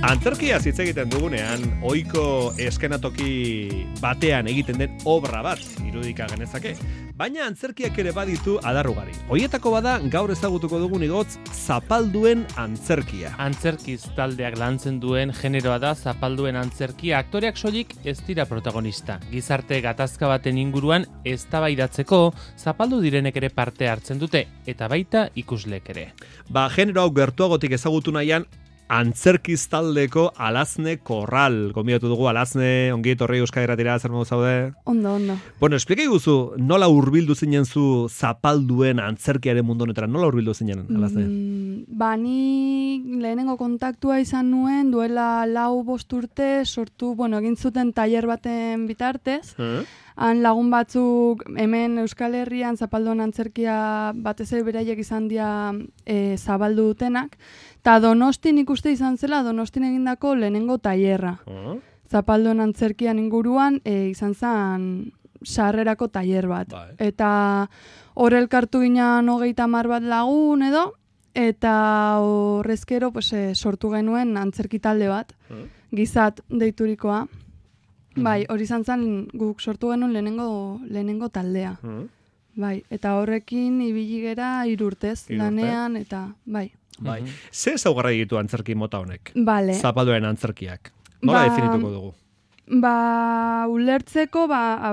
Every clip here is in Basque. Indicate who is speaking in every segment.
Speaker 1: Antzerkia hitz egiten dugunean, ohiko eskenatoki batean egiten den obra bat irudika genezake, baina antzerkiak ere baditu adar ugari. Hoietako bada gaur ezagutuko dugun igotz zapalduen antzerkia.
Speaker 2: Antzerkiz taldeak lantzen duen generoa da zapalduen antzerkia. Aktoreak soilik ez dira protagonista. Gizarte gatazka baten inguruan eztabaidatzeko zapaldu direnek ere parte hartzen dute eta baita ikusleek ere.
Speaker 1: Genero hau gertuagotik ezagutu nahian antzerkiz taldeko Alazne Korral. Gonbidatu dugu Alazne, ongi etorri Euskadi Irratira, zer modu zaude?
Speaker 3: Ondo.
Speaker 1: Bueno, esplika iguzu, nola hurbildu zinen zu zapalduen antzerkiaren mundu honetara? Nola hurbildu zinen, Alazne?
Speaker 3: Ni lehenengo kontaktua izan nuen, duela 4-5 urte, sortu, egin zuten tailer baten bitartez. Han lagun batzuk hemen Euskal Herrian zapalduen antzerkia batez ere beraiek izan dira zabaldu dutenak. Ta Donostin ikuste izan zela, Donostin egindako lehenengo tailerra. Zapalduen antzerkian inguruan izan zen sarrerako tailer bat. Eta hor elkartu ginen 30 bat lagun edo, eta horrezkero sortu genuen antzerki talde bat, Gizat deiturikoa. Bai, hori izan zen guk sortu genuen lehenengo taldea. Eta horrekin ibili gera 3 urtez, lanean eta bai.
Speaker 1: Ze ezaugarri ditu antzerki mota honek?
Speaker 3: Zapalduen
Speaker 1: antzerkiak. Nola definituko dugu?
Speaker 3: Ulertzeko,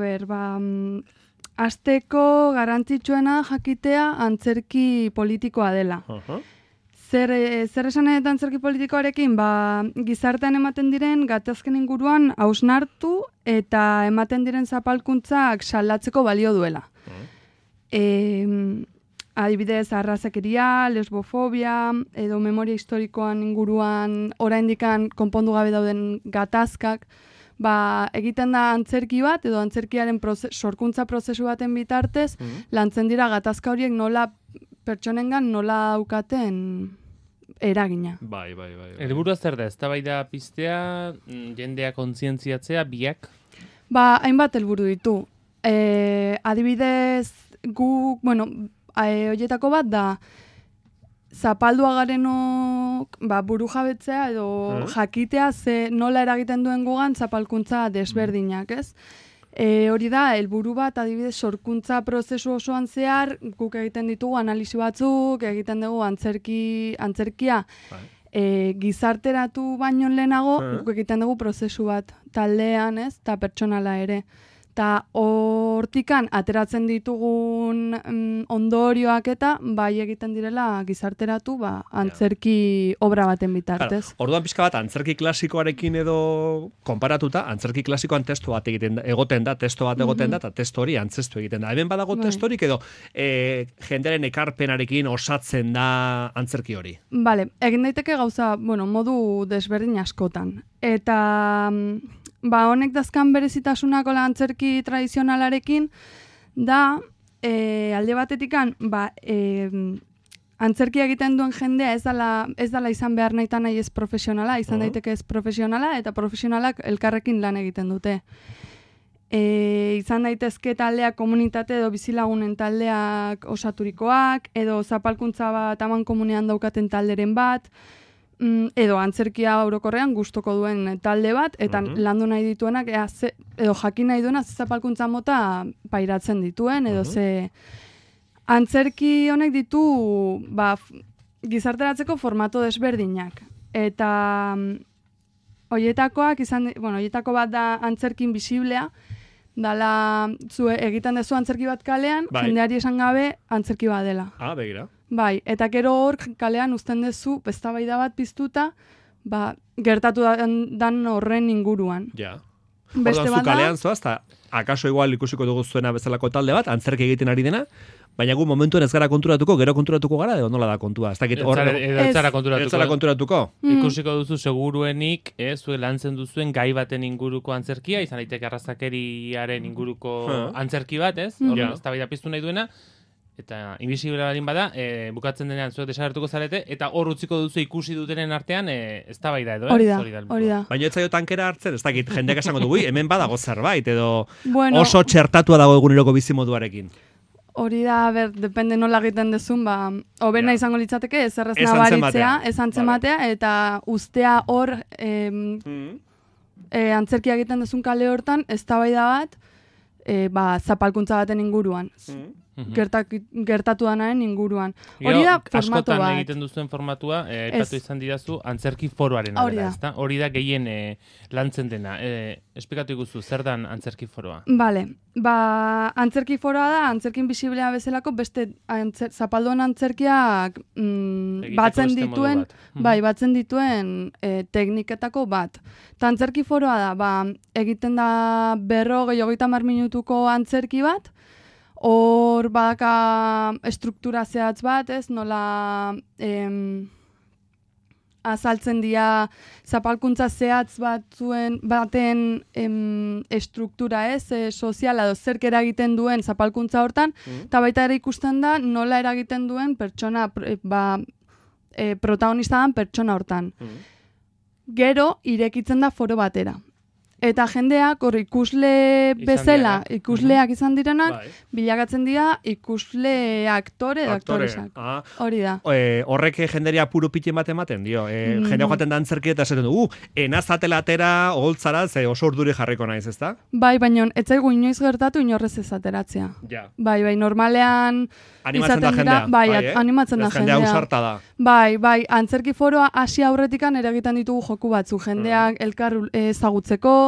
Speaker 3: hasteko garrantzitsuena jakitea antzerki politikoa dela. Zer esan eta antzerki politikoarekin, gizartean ematen diren gatazken inguruan hausnartu eta ematen diren zapalkuntzak salatzeko balio duela. Adibidez, arrazakeria, lesbofobia, edo memoria historikoan inguruan oraindikan konpondu gabe dauden gatazkak, egiten da antzerki bat, edo antzerkiaren sorkuntza prozesu baten bitartez, lantzen dira gatazka horiek pertsonengan nola daukaten eragina.
Speaker 1: Bai.
Speaker 2: Helburua zer da, eztabaida piztea, jendea kontzientziatzea, biak?
Speaker 3: Hainbat helburu ditu. Adibidez, horietako bat da, zapaldua garenok buru jabetzea edo jakitea nola eragiten duen gugan zapalkuntza desberdinak, ez? Hori da, helburu bat, adibidez, sorkuntza prozesu osoan zehar, guk egiten ditugu analisi batzuk, egiten dugu antzerkia gizarteratu baino lehenago, guk egiten dugu prozesu bat taldean, ez? Ta pertsonala ere. Ta hortikan ateratzen ditugun ondorioak eta egiten direla gizarteratu antzerki obra baten bitartez.
Speaker 1: Orduan pixka bat antzerki klasikoarekin edo konparatuta, antzerki klasikoan testu bat egoten da, eta testu hori antzestu egiten da. Hemen badago testorik edo jendearen ekarpenarekin osatzen da antzerki hori?
Speaker 3: Egin daiteke gauza, modu desberdin askotan. Eta honek dazkan berezitasunako antzerki tradizionalarekin da alde batetikan antzerkia egiten duen jendea ez dela izan behar nahi ez profesionala, izan daiteke ez profesionala eta profesionalak elkarrekin lan egiten dute. Izan daitezke taldeak komunitate edo bizilagunen taldeak osaturikoak, edo zapalkuntza bat aman komunean daukaten talderen bat, edo antzerkia orokorrean gustoko duen talde bat, eta landu nahi dituenak, edo jakin nahi duena zapalkuntza mota pairatzen dituen, edo antzerki honek ditu gizarteratzeko formato desberdinak. Eta horietako bat da antzerkin bisiblea, dala egiten dezu antzerki bat kalean, jendeari esan gabe antzerki bat dela.
Speaker 1: Begira.
Speaker 3: Eta gero hor kalean uzten dezu eztabaida bat piztuta, gertatu dan horren inguruan.
Speaker 1: Ja. Orduan zu kalean zoaz, eta akaso igual ikusiko dugu zuena bezalako talde bat, antzerki egiten ari dena, baina gu momentuen ez gara konturatuko, gero konturatuko gara, edo nola da kontua? Ez
Speaker 2: zara
Speaker 1: konturatuko.
Speaker 2: Ikusiko duzu seguruenik, zuek lantzen duzuen gai baten inguruko antzerkia, izan daiteke arrazakeriaren inguruko antzerki bat, ez? Horren eztabaida piztu nahi duena, eta invisible balin bada, bukatzen denean zuek desagertuko zarete, eta hor utziko duzu ikusi dutenen artean eztabaida edo,
Speaker 3: hori da.
Speaker 1: Baina ez zaio tankera hartzen, ez dakit, jendeak esango dugu, hemen badago zerbait, edo oso txertatua dago eguneroko bizimoduarekin.
Speaker 3: Hori da, depende nola egiten dezun, hobena izango litzateke, ez errezna baritzea, ez antzematea, eta ustea hor antzerkia egiten dezun kale hortan, eztabaida bat, zapalkuntza baten inguruan. Gertatu danaren inguruan. Hori da formatu bat.
Speaker 2: Askotan egiten duzuen formatua, epatu izan didazu, antzerki foroaren adela, ezta? Hori da gehien lantzen dena. Esplikatu iguzu, zer dan antzerki foroa?
Speaker 3: Bale, antzerki foroa da, antzerkin bisiblea bezalako beste zapalduan antzerkiak batzen dituen tekniketako bat. Ta antzerki foroa da, egiten da 50 minutuko antzerki bat, hor badaka struktura zehatz bat, ez, nola azaltzen dira zapalkuntza zehatz baten struktura, ez, soziala edo zerk eragiten duen zapalkuntza hortan, eta baita ere ikusten da nola eragiten duen pertsona, protagonista dan pertsona hortan. Gero, irekitzen da foro batera. Eta jendeak hor ikusle bezala, ikusleak izan direnak, bilakatzen dira ikusle aktore edo aktoresak. Hori da.
Speaker 1: Horrek jenderia puro pite ematen dio. Jendea joaten da antzerki eta esaten du, enazatela atera, oholtzara, ze oso urduri jarriko naiz, ezta?
Speaker 3: Bai, baina ez zaigu inoiz gertatu inorrez ez ateratzea. Bai, normalean
Speaker 1: animatzen da jendea.
Speaker 3: Bai, animatzen da jendea.
Speaker 1: Jendea ausarta da.
Speaker 3: Bai, antzerki foroa hasi aurretikan ere egiten ditugu joku batzu, jendeak elkar ezagutzeko,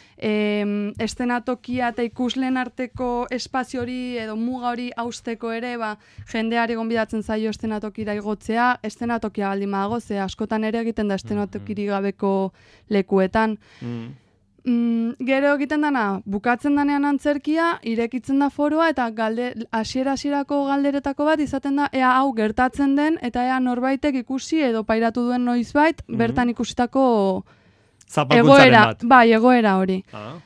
Speaker 3: estenatokia eta ikusleen arteko espazio hori edo muga hori hausteko ere, jendeari gonbidatzen zaio estenatokira igotzea, estenatokia baldin badago, ze askotan ere egiten da estenatokiri gabeko lekuetan. Gero egiten dana, bukatzen danean antzerkia, irekitzen da foroa eta hasierako galderetako bat izaten da, ea hau gertatzen den eta ea norbaitek ikusi edo pairatu duen noizbait bertan ikusitako egoera, egoera hori.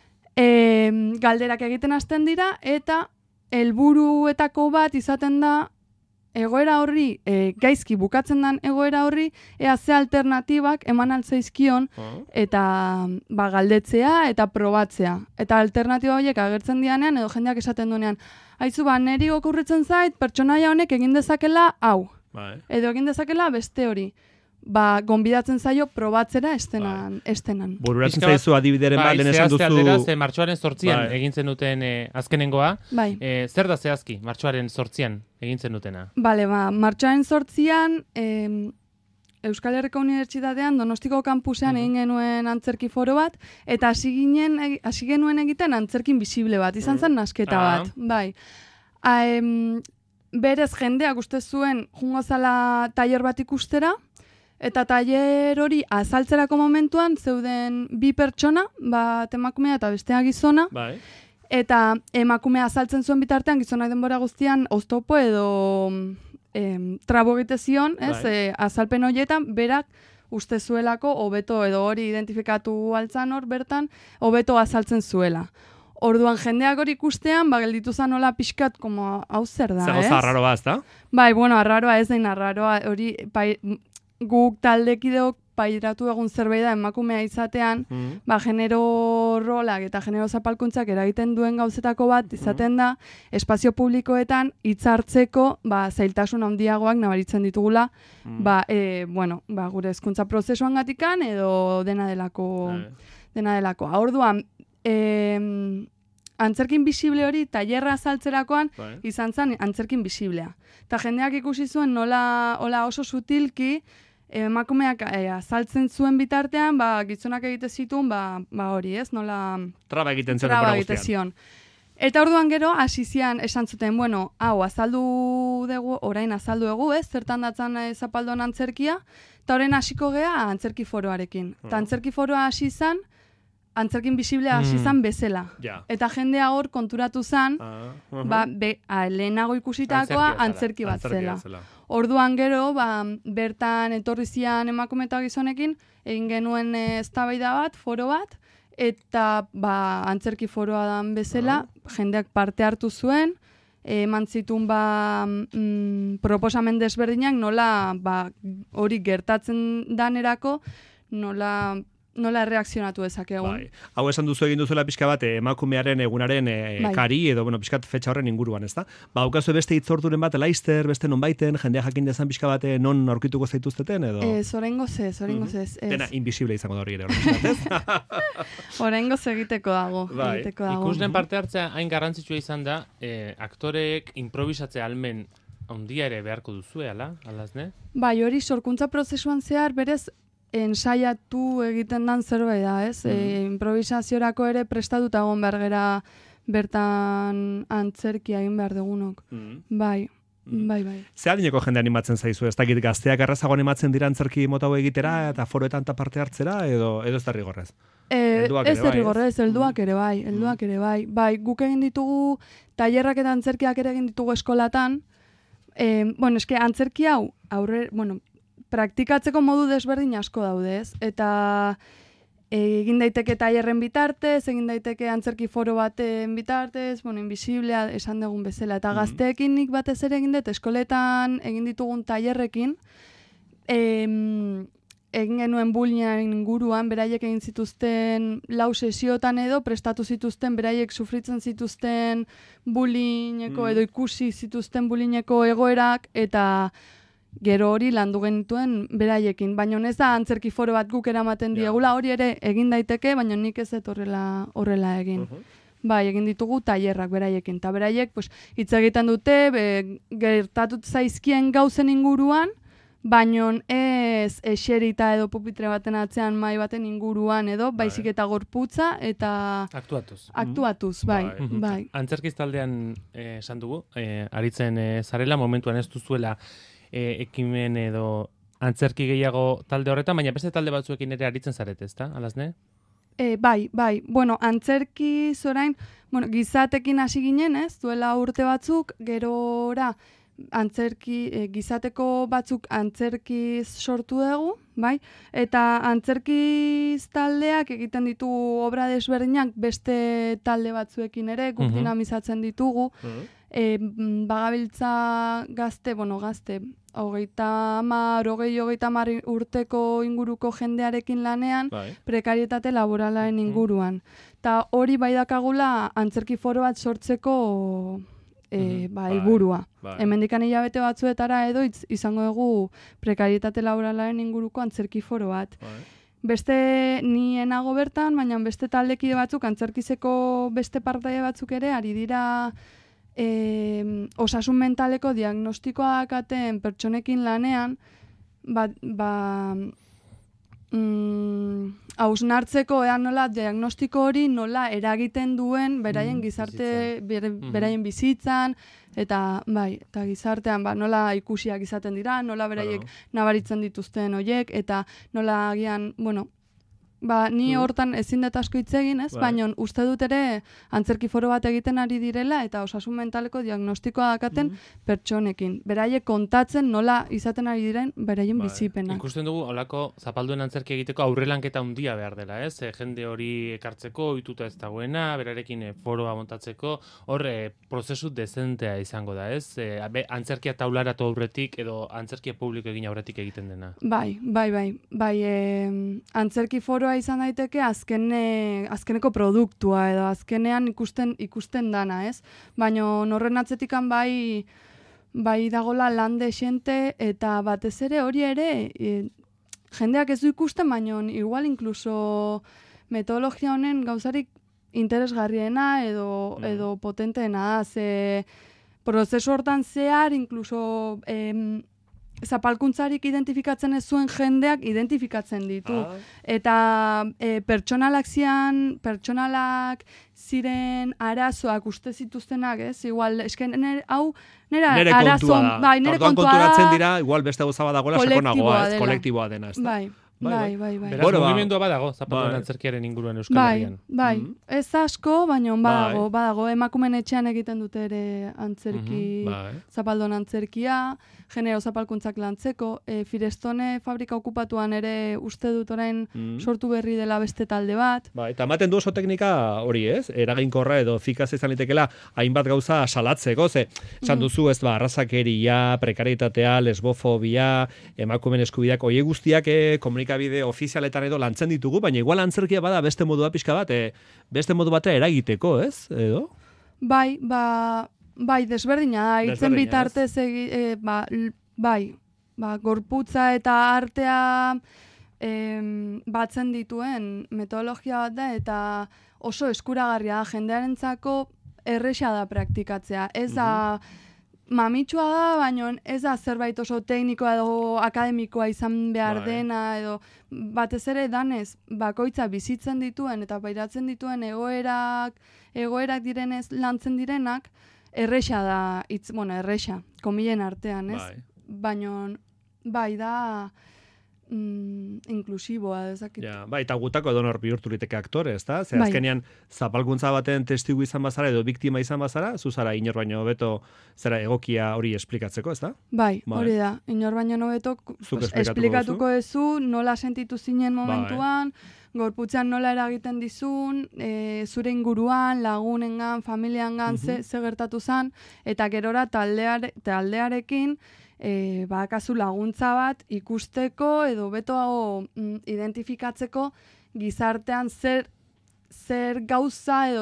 Speaker 3: Galderak egiten hasten dira eta helburuetako bat izaten da egoera horri, gaizki bukatzen den egoera horri, ea ze alternatibak eman altzaizkion eta galdetzea eta probatzea. Eta alternatiba horiek agertzen dianean edo jendeak esaten duenean, haizu neri okurritzen zait, pertsonaia honek egin dezakela hau. Edo egin dezakela beste hori. Gonbidatzen zaio probatzera estenan.
Speaker 1: Bururatzen zaizu adibideren bat, lehen esan duzu...
Speaker 2: Aldera, ze martxoaren 8an egintzen duten azkenengoa. Zer da zehazki, martxoaren 8an egintzen dutena?
Speaker 3: Bale, martxoaren 8an Euskal Herriko Unibertsitatean Donostiko kampusean egin genuen antzerki foro bat, eta hasi genuen egiten antzerkin bisible bat, izan zen nasketa bat. Bai. Berez jendeak uste zuen jungo zala tailer bat ikustera, eta tailer hori azaltzerako momentuan zeuden bi pertsona, bat emakumea eta bestea gizona, eta emakumea azaltzen zuen bitartean gizonak denbora guztian oztopo edo trabo egite zion, azalpen horietan, berak uste zuelako hobeto edo hori identifikatu altzan hor bertan, hobeto azaltzen zuela. Orduan jendeak hori ikustean, gelditu zan nola pixkat, hau zer da, ez?
Speaker 1: Zegoza arraroa, ez da?
Speaker 3: Bai, arraroa ez dain arraroa, hori guk taldekideok pairatu egun zerbait da emakumea izatean, genero rolak eta genero zapalkuntzak eragiten duen gauzetako bat izaten da, espazio publikoetan hitzartzeko zailtasun handiagoak nabaritzen ditugula, gure hezkuntza prozesuan gatikan edo dena delako. Orduan, antzerkin bisible hori tailerra azaltzerakoan izan zen antzerkin bisiblea. Eta jendeak ikusi zuen nola oso sutilki emakumeak azaltzen zuen bitartean, gizonak egite zituen, hori ez, nola...
Speaker 1: Traba egiten
Speaker 3: zion. Eta orduan gero, hasi zian esan zuten, hau, azaldu dugu, orain azaldu dugu, ez, zertan datzan zapalduan antzerkia, eta orain hasiko gea antzerki foroarekin. Eta antzerki foroa hasi zan, antzerkin bisiblea hasi zan bezala. Eta jendea hor konturatu zan, lehenago ikusitakoa antzerki bat zela. Orduan gero, bertan etorri zian emakume eta gizonekin, egin genuen eztabaida bat, foro bat, eta antzerki foroa dan bezala, jendeak parte hartu zuen, eman zituen proposamen desberdinak nola hori gertatzen danerako, nola nola reakzionatu dezakegun.
Speaker 1: Bai. Hau esan duzu egin duzuela pixka bat emakumearen egunaren kari edo pixkat fetxa horren inguruan, ezta? Ba, daukazu beste hitzorduren bat Laister, beste nonbaiten, jendea jakin dezan pixka bat non aurkituko zaituzteten edo?
Speaker 3: Oraingoz ez.
Speaker 1: Dena invisible izango da hori ere horrezat, ez?
Speaker 3: Oraingoz egiteko dago.
Speaker 1: Bai.
Speaker 2: Ikusleen parte hartzea hain garrantzitsua izan da, aktoreek improvisatzea almen handia ere beharko duzue, alaz, ne?
Speaker 3: Bai, hori sorkuntza prozesuan zehar berez ensaiatu egiten dan zerbait da, ez? Improvisaziorako ere prestatuta egon behar gera bertan antzerkia egin behar dugunok. Bai. Ze adineko jende animatzen zaizu? Ez dakit gazteak errazago animatzen dira antzerki mota hau egitera eta foroetan eta parte hartzera edo ez da rigorrez? Ez derrigorrez, helduak ere bai. Bai, guk egin ditugu tailerrak eta antzerkiak ere egin ditugu eskolatan. Eske antzerki hau praktikatzeko modu desberdin asko daude, ez? Eta egin daiteke tailerren bitartez, egin daiteke antzerki foro baten bitartez, invisiblea esan dugun bezala. Eta gazteekin nik batez ere egin dut eskoletan egin ditugun tailerrekin, egin genuen bullyingaren inguruan, beraiek egin zituzten 4 sesiotan edo, prestatu zituzten, beraiek sufritzen zituzten bullyingeko edo ikusi zituzten bullyingeko egoerak, eta gero hori landu genituen beraiekin. Baina ez da antzerki foro bat guk eramaten diegula, hori ere egin daiteke, baina nik ez dut horrela egin. Bai, egin ditugu tailerrak beraiekin. Eta beraiek hitz egiten dute, gertatut zaizkien gauzen inguruan, baino ez eserita edo pupitre baten atzean mai baten inguruan edo, baizik eta gorputza eta aktuatuz, bai.
Speaker 2: Antzerkiz taldean esan dugu, aritzen zarela, momentuan ez duzuela ekimen edo antzerki gehiago talde horretan, baina beste talde batzuekin ere aritzen zarete, ezta? Alazne?
Speaker 3: Bai. Antzerki zorain, gizatekin hasi ginen, ez? Duela urte batzuk, gerora gizateko batzuk antzerkiz sortu dugu, bai? Eta antzerkiz taldeak egiten ditugu obra desberdinak beste talde batzuekin ere, guk dinamizatzen ditugu. Bagabiltza gazte, 20 urteko inguruko jendearekin lanean, prekarietate laboralaren inguruan. Ta hori bai dakagula antzerki foro bat sortzeko helburua. Hemendikan hilabete batzuetara edo izango dugu prekarietate laboralaren inguruko antzerki foro bat. Beste nienago bertan, baina beste taldekide batzuk, antzerkizeko beste partaide batzuk ere, ari dira osasun mentaleko diagnostikoa dakaten pertsonekin lanean, hausnartzeko nola diagnostiko hori nola eragiten duen beraien gizarte, beraien bizitzan, eta gizartean nola ikusiak izaten dira, nola beraiek nabaritzen dituzten hoiek, eta nola agian, ni hortan ezin dut asko hitz egin, ez? Baina uste dut ere antzerki foro bat egiten ari direla eta osasun mentaleko diagnostikoa dakaten pertsonekin. Beraiek kontatzen nola izaten ari diren beraien bizipenak.
Speaker 2: Ikusten dugu holako zapalduen antzerki egiteko aurrelanketa handia behar dela, ez? Jende hori ekartzeko, ohituta ez dagoena, berarekin foroa montatzeko, hor prozesu dezentea izango da, ez? Antzerkia taularatu aurretik edo antzerkia publiko egin aurretik egiten dena.
Speaker 3: Bai. Antzerki foro izan daiteke azkeneko produktua edo azkenean ikusten dana, ez? Baina horren atzetikan bai dagola lande xente eta batez ere hori ere jendeak ez du ikusten, baina igual inkluso metodologia honen gauzarik interesgarriena edo potenteena da, ze prozesu hortan zehar inkluso zapalkuntzarik identifikatzen ez zuen jendeak identifikatzen ditu. Eta pertsonalak ziren arazoak uste zituztenak, ez? Igual, esken hau nire arazo, nire kontua da.
Speaker 1: Konturatzen dira, igual beste gauza badagoela sakonagoa, ez? Kolektiboa dena, ez da?
Speaker 3: Bai.
Speaker 2: Beraz, mugimendua badago, zapalduen antzerkiaren inguruan Euskal Herrian.
Speaker 3: Bai. Ez asko, baina badago. Emakumen etxean egiten dute ere antzerki, zapalduen antzerkia, genero zapalkuntzak lantzeko, Firestone fabrika okupatuan ere uste dut orain sortu berri dela beste talde bat.
Speaker 1: Eta ematen du oso teknika hori, ez? Eraginkorra edo efikaz izan litekela hainbat gauza salatzeko, ze esan duzu, ez arrazakeria, prekarietatea, lesbofobia, emakumen eskubideak, horiek guztiak komunikazioa komunikabide ofizialetan edo lantzen ditugu, baina igual antzerkia bada beste modua pixka bat, beste modu batera eragiteko, ez? Edo?
Speaker 3: Bai, desberdina da, hitzen bitartez, gorputza eta artea batzen dituen metodologia bat da, eta oso eskuragarria da, jendearentzako erresa da praktikatzea. Ez da, mamitsua da, baina ez da zerbait oso teknikoa edo akademikoa izan behar dena, edo batez ere danez, bakoitza bizitzen dituen eta pairatzen dituen egoerak direnez lantzen direnak, erresa da, erresa, komilen artean, ez? Baina, bai da, inklusiboa, ezakit.
Speaker 1: Ja, eta gutako edonor bihurtu liteke aktore, ezta? Ze azkenean zapalkuntza baten testigu izan bazara edo biktima izan bazara, zuzara inor baino hobeto zera egokia hori esplikatzeko, ezta?
Speaker 3: Bai, hori da. Inor baino hobeto esplikatuko duzu, nola sentitu zinen momentuan, gorputzean nola eragiten dizun, zure inguruan, lagunengan, familiangan, ze gertatu zan, eta gerora taldearekin bakazu laguntza bat ikusteko edo beto identifikatzeko gizartean zer gauza edo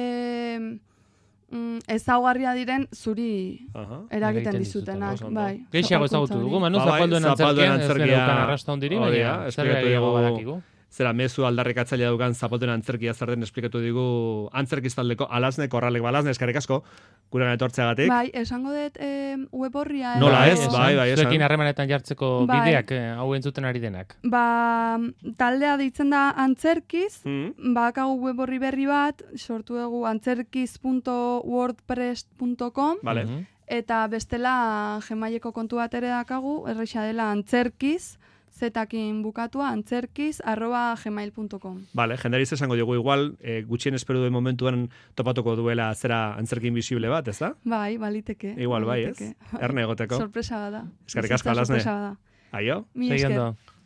Speaker 3: ezaugarria diren zuri eragiten dizutenak.
Speaker 2: Geixiago ezagutu dugu, Manu, zapalduen antzerkia ez gerukan arrasta hondiri, baina zer gehiago badakigu.
Speaker 1: Zera, mezu aldarrikatzailea dugan zapalduen antzerkia zer den esplikatu digu antzerkistaldeko Alasne, Korralek Balasne, eskerrik asko, gurean etortzeagatik.
Speaker 3: Bai, esango dut web horria.
Speaker 1: Nola ez, bai, esan.
Speaker 2: Zuekin harremanetan jartzeko bideak hau entzuten ari denak.
Speaker 3: Taldea deitzen da antzerkiz, bakagu web horri berri bat, sortu dugu antzerkiz.wordpress.com, eta bestela Gmaileko kontu bat ere dakagu, erresa dela antzerkiz, zetakin bukatua, antzerkiz@gmail.com.
Speaker 1: Vale, jendariz esango diogu igual, gutxien espero duen momentuan topatuko duela zera antzerki invisible bat, ez da?
Speaker 3: Bai, baliteke.
Speaker 1: Igual, bai, ez? Erne egoteko.
Speaker 3: Sorpresa da.
Speaker 1: Eskerrik asko, Alasne. Aio?
Speaker 3: Mi esker.